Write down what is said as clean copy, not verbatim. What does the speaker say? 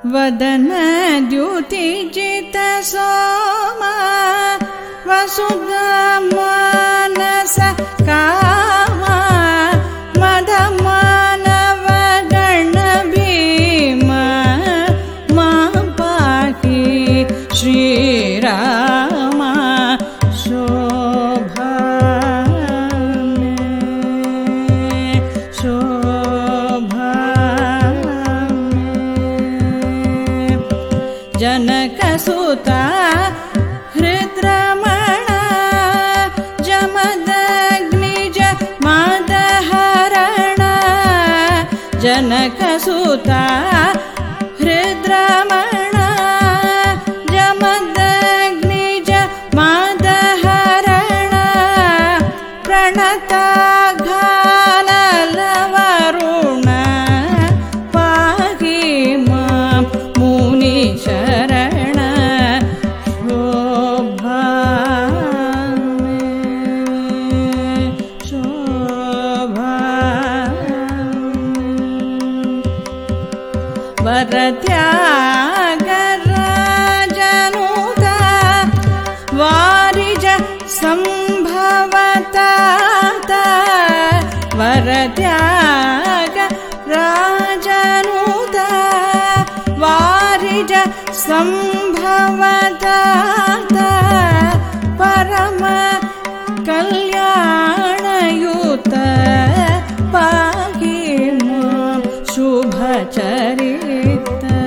वदन द्युतिजित सोमा वसुधा मानस कामा मदमानव गण भीमा मा पाहि श्रीरामा शोभा जनकसुता हृद्रमण जमदग्निज मादहरण जनकसुता हृद्रमण जमदग्निज मादहरण प्रणताघानलवरुण पाहि मां मुनिशरण वरत्यागराजनुता वारिज संभवता वरत्यागराजनुता वारिज संभवता परम कल्याणयुत पाहि मां शुभचरित